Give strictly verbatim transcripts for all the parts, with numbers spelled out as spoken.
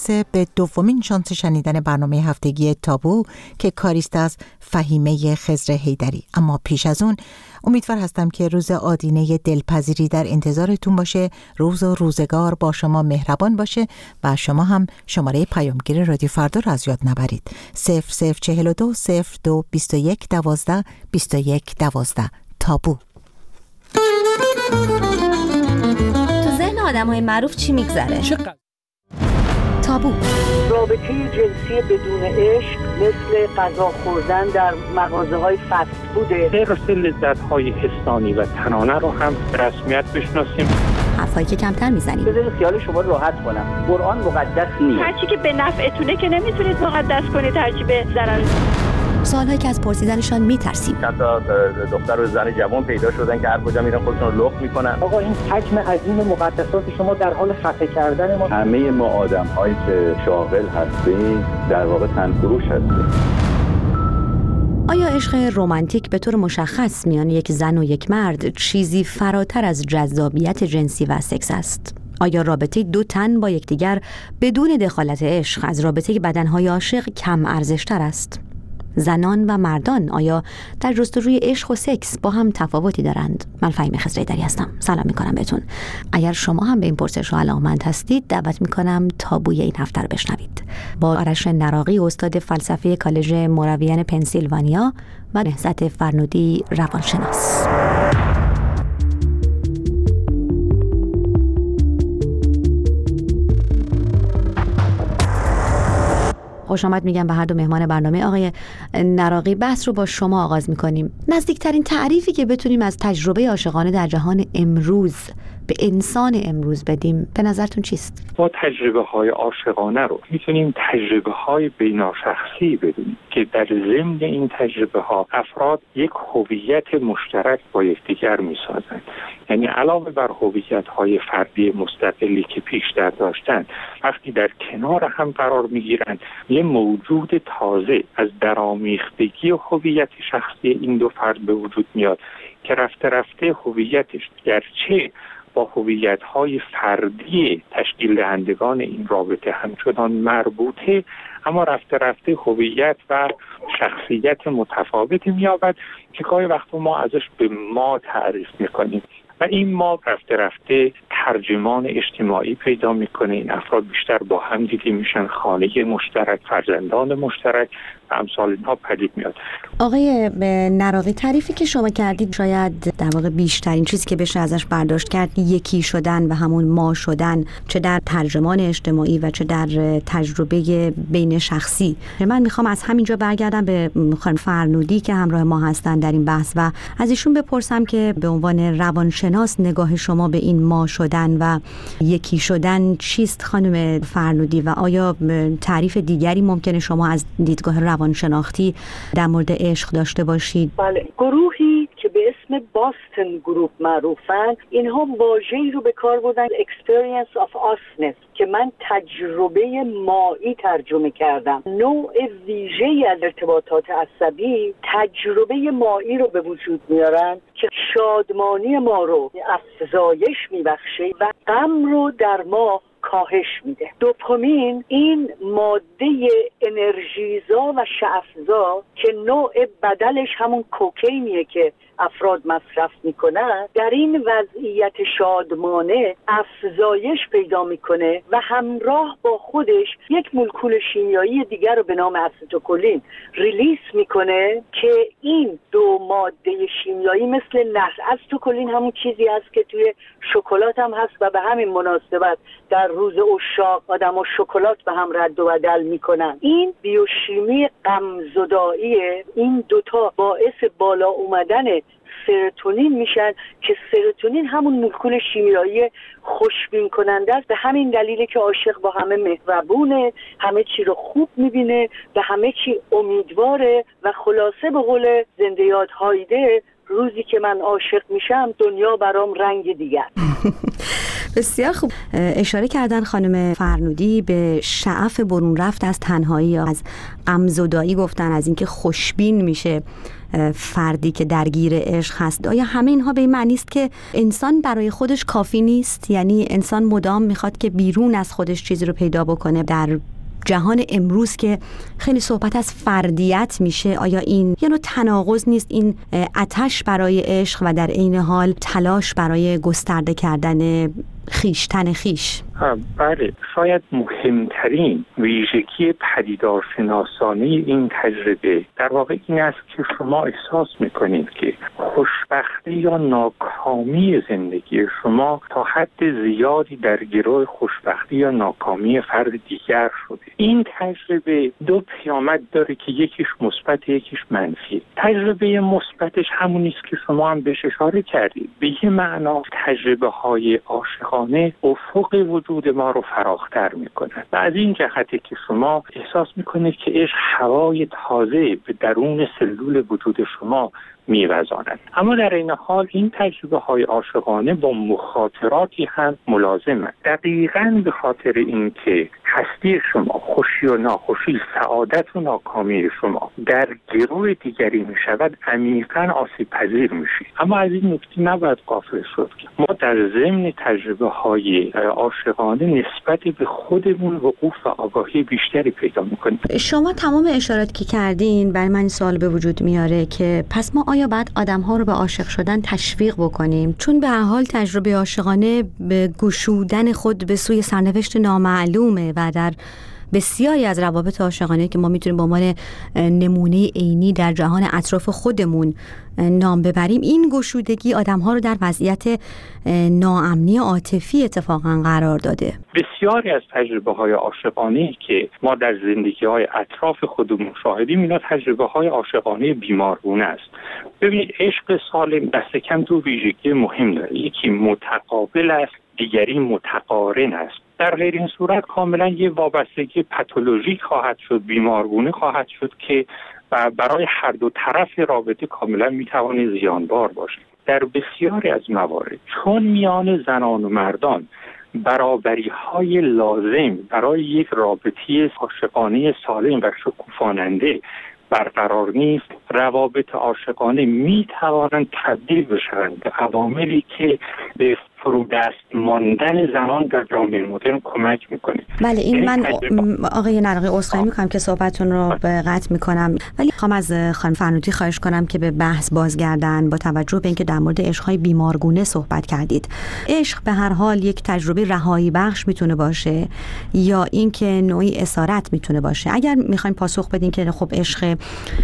به دومین شانس شنیدن برنامه هفتگی تابو که کاریست از فهیمه خضر حیدری. اما پیش از اون امیدوار هستم که روز آدینه دلپذیری در انتظارتون باشه، روز و روزگار با شما مهربان باشه و شما هم شماره پیامگیر رادیو فردا رو از یاد نبرید. صفر صفر چهل و دو صفر دو بیست و یک دوازده بیست و یک دوازده. تابو. تو ذهن آدم‌های معروف چی میگذره؟ چقدر تابو. رابطه جنسی بدون عشق مثل غذا خوردن در مغازه‌های فست فوده. غیر لذت‌های حسانی و تنانه رو هم رسمیت بشناسیم. حرفایی که کمتر میزنیم. بذارید خیال شما راحت کنم. قرآن مقدس نیست. هرچی که به نفعتونه که نمیتونید مقدس کنید، هرچی به ضرر. سوالهایی که از پرسیدنشان میترسیم. چند تا دختر و زن جوان پیدا شدن که هر کجا میرن خودشون رو لخت میکنن. آقا این حجم عظیم مقدسات شما در حال خفه کردن ما. همه ما آدم‌هایی که شاغل هستیم در واقع تنفروش هستیم. آیا عشق رمانتیک به طور مشخص میان یک زن و یک مرد چیزی فراتر از جذابیت جنسی و سکس است؟ آیا رابطه دو تن با یکدیگر بدون دخالت عشق از رابطه بدنهای عاشق کم ارزش‌تر است؟ زنان و مردان آیا در جستجوی عشق و سکس با هم تفاوتی دارند؟ من فهیمه خضر حیدری هستم. سلام میکنم بهتون. اگر شما هم به این پرسش علاقه‌مند هستید، دعوت میکنم تابوی این هفته رو بشنوید. با آرش نراقی، استاد فلسفه کالج موراویان پنسیلوانیا و نهضت فرنودی، روانشناس. خوش آمد میگم به هر دو مهمان برنامه. آقای نراقی، بحث رو با شما آغاز میکنیم. نزدیکترین تعریفی که بتونیم از تجربه عاشقانه در جهان امروز به انسان امروز بدیم به نظرتون چیست؟ ما تجربه های عاشقانه رو میتونیم تجربه های بیناشخصی بدونیم که در ضمن این تجربه ها افراد یک هویت مشترک با یکدیگر میسازند. یعنی علاوه بر هویت های فردی مستقلی که پیشتر داشتن، وقتی در کنار هم قرار میگیرند یه موجود تازه از درآمیختگی و هویت شخصی این دو فرد به وجود میاد که رفته رفته هویتش گرچه با هویت‌های فردی تشکیل دهندگان این رابطه همچنان مربوطه، اما رفته رفته هویت و شخصیت متفاوتی می‌یابد که گاهی وقتا ما ازش به ما تعریف می‌کنیم و این ما رفته رفته ترجمان اجتماعی پیدا میکنه. این افراد بیشتر با هم دیگه میشن، خانه مشترک، فرزندان مشترک و امثال اینها پدید میاد. آقای نراقی، تعریفی که شما کردید شاید در واقع بیشترین چیزی که بشه ازش برداشت کرد یکی شدن و همون ما شدن، چه در ترجمان اجتماعی و چه در تجربه بین شخصی. من میخوام از همینجا برگردم به خانم فرنودی که همراه ما هستن در این بحث و از ایشون بپرسم که به عنوان روانشناس نگاه شما به این ما شدن و یکی شدن چیست خانم فرنودی، و آیا تعریف دیگری ممکنه شما از دیدگاه روانشناختی در مورد عشق داشته باشید؟ بله، گروهی که به اسم باستن گروپ معروفن، اینها واژه‌ای رو به کار بردن experience of usness که من تجربه مایی ترجمه کردم. نوع ویژه‌ای از ارتباطات عصبی تجربه مایی رو به وجود میارن که شادمانی ما رو افزایش میبخشه و غم رو در ما کاهش میده. دوپامین این ماده انرژیزا و شعفزا که نوع بدلش همون کوکینیه که افراد مصرف میکنن، در این وضعیت شادمانه افزایش پیدا میکنه و همراه با خودش یک مولکول شیمیایی دیگر رو به نام استیلکولین ریلیس میکنه که این دو ماده شیمیایی مثل نخل، استیلکولین همون چیزی هست که توی شکلات هم هست و به همین مناسبت در روز عشاق آدم‌ها شکلات به هم رد و بدل میکنن. این بیوشیمی غمزدایی این دوتا باعث بالا اومدن سروتونین میشن که سروتونین همون مولکول شیمیایی خوشبین کننده است. به همین دلیله که عاشق با همه مهربونه، همه چی رو خوب میبینه، به همه چی امیدواره و خلاصه به قول زنده یاد هایده، روزی که من عاشق میشم دنیا برام رنگ دیگر. بسیار خوب. اشاره کردن خانم فرنودی به شعف برون رفت از تنهایی یا از غمزدایی، گفتن از اینکه خوشبین میشه فردی که درگیر عشق هست. آیا همه اینها به این معنی است که انسان برای خودش کافی نیست؟ یعنی انسان مدام میخواد که بیرون از خودش چیزی رو پیدا بکنه؟ در جهان امروز که خیلی صحبت از فردیت میشه، آیا این یه نوع تناقض نیست، این آتش برای عشق و در عین حال تلاش برای گسترده کردن خیشتن خیش؟ بله، شاید مهمترین ویژگی پدیدارشناسانه این تجربه در واقع این است که شما احساس میکنید که خوشبختی یا ناکامی زندگی شما تا حد زیادی در گروه خوشبختی یا ناکامی فرد دیگر شده. این تجربه دو پیامد داره که یکیش مثبت یکیش منفی. تجربه مثبتش همون است که شما هم بهش اشاره کردید، به یه معنا تجربه های عاشقانه افق وجود ما رو فراختر میکنه و از این جهته که شما احساس میکنید که عشق هوای تازه به درون سلول وجود شما میوزاند. اما در این حال این تجربه های عاشقانه با مخاطراتی هم ملازمه، دقیقاً به خاطر اینکه هستی شما، خوشی و ناخوشی، سعادت و ناکامی شما در گروه دیگری می شود، عمیقاً آسیب پذیر میشید. اما از این نکته نباید غافل شد که ما در ضمن تجربه های عاشقانه نسبت به خودمون وقوف و آگاهی بیشتری پیدا میکنیم. شما تمام اشارات که کردین برای من سوال به وجود میاره که پس ما آیا باید آدم‌ها رو به عاشق شدن تشویق بکنیم؟ چون به هر حال تجربه عاشقانه به گشودن خود به سوی سرنوشت نامعلومه و در بسیاری از روابط عاشقانه که ما میتونیم به عنوان نمونه عینی در جهان اطراف خودمون نام ببریم، این گشودگی آدم‌ها رو در وضعیت ناامنی عاطفی اتفاقا قرار داده. بسیاری از تجربه‌های عاشقانه که ما در زندگی‌های اطراف خودمون شاهدیم، اینا تجربه‌های عاشقانه بیمارگونه است. ببینید، عشق سالم دست کم دو ویژگی مهم داره. یکی متقابل است، دیگری متقارن است. در غیر این صورت کاملا یه وابستگی پاتولوژیک خواهد شد، بیمارگونه خواهد شد که برای هر دو طرف رابطه کاملا میتوانه زیانبار باشه. در بسیاری از موارد چون میان زنان و مردان برابری های لازم برای یک رابطه عاشقانه سالم و شکوفاننده برقرار نیست، روابط عاشقانه می توانند تبدیل بشوند به عواملی که به فرودست ماندن زنان در جامعه مدرن کمک میکنه. بله، این من آقای نراقی عذرخواهی میکنم که صحبتتون رو به قطع میکنم، ولی خواهم از خانم فرنودی خواهش کنم که به بحث بازگردن با توجه به اینکه در مورد عشق‌های بیمارگونه صحبت کردید. عشق به هر حال یک تجربه رهایی بخش میتونه باشه یا اینکه نوعی اسارت میتونه باشه. اگر میخواین پاسخ بدین که خب عشق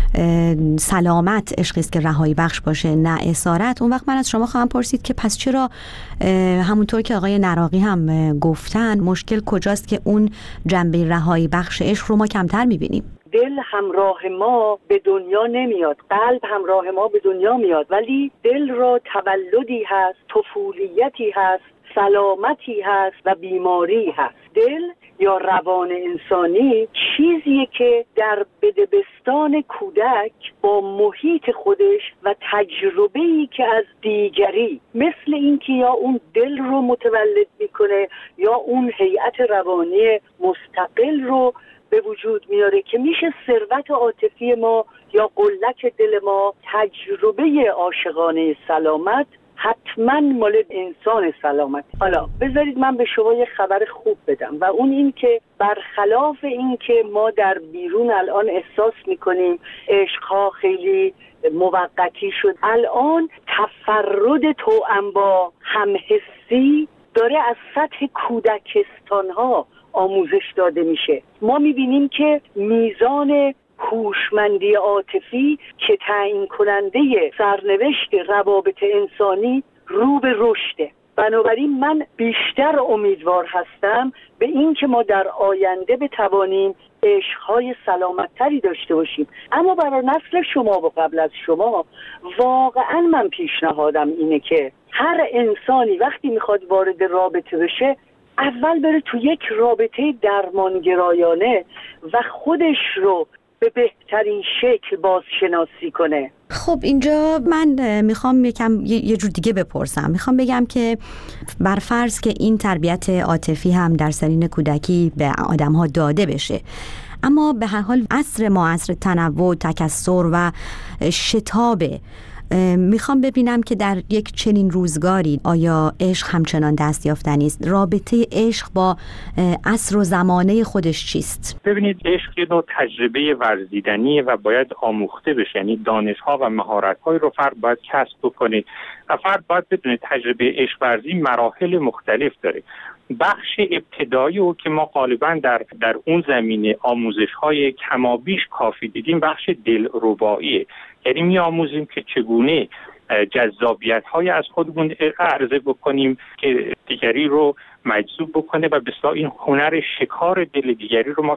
سلامت عشقی است که رهایی بخش باشه نه اسارت، اون وقت من از شما خواهم پرسید که پس چرا همونطور که آقای نراقی هم گفتن مشکل کجاست که اون جنبه رهایی بخش عشق رو ما کمتر میبینیم؟ دل همراه ما به دنیا نمیاد، قلب همراه ما به دنیا میاد، ولی دل را تولدی هست، طفولیتی هست، سلامتی هست و بیماری هست. دل یا روان انسانی چیزیه که در بدبستان کودک با محیط خودش و تجربه‌ای که از دیگری، مثل اینکه یا اون دل رو متولد میکنه یا اون هیئت روانی مستقل رو به وجود میاره که میشه ثروت عاطفی ما یا قلک دل ما. تجربه عاشقانه سلامت حتما مال انسان سلامت. حالا بذارید من به شما یه خبر خوب بدم و اون این که برخلاف این که ما در بیرون الان احساس میکنیم عشقها خیلی موقتی شد، الان تفرد توأم با همحسی داره از سطح کودکستانها آموزش داده میشه. ما میبینیم که میزان هوشمندی عاطفی که تعیین کننده سرنوشت روابط انسانی رو به رشده. بنابراین من بیشتر امیدوار هستم به این که ما در آینده بتوانیم عشق‌های سلامت‌تری داشته باشیم. اما برای نسل شما و قبل از شما واقعا من پیشنهادم اینه که هر انسانی وقتی میخواد وارد رابطه بشه اول بره تو یک رابطه درمانگرایانه و خودش رو به بهترین شکل بازشناسی کنه. خب اینجا من میخوام یکم یه جور دیگه بپرسم. میخوام بگم که بر فرض که این تربیت عاطفی هم در سنین کودکی به آدم‌ها داده بشه، اما به هر حال عصر ما عصر تنوع، تکثر و شتابه. میخوام ببینم که در یک چنین روزگاری آیا عشق همچنان دستیافتنی است؟ رابطه عشق با عصر و زمانه خودش چیست؟ ببینید، عشق یه نوع تجربه ورزیدنیه و باید آموخته بشه. یعنی دانش‌ها و مهارت‌های رو فرد باید کسب بکنه و فرد باید بدونه تجربه عشق ورزی مراحل مختلف داره. بخش ابتدایی رو که ما غالبا در در اون زمینه آموزش‌های کمابیش کافی دیدیم، بخش دلرباییه. یعنی می آموزیم که چگونه جذابیت‌های از خودمون عرضه بکنیم که دیگری رو مجذوب بکنه و به اصطلاح این هنر شکار دل دیگری رو ما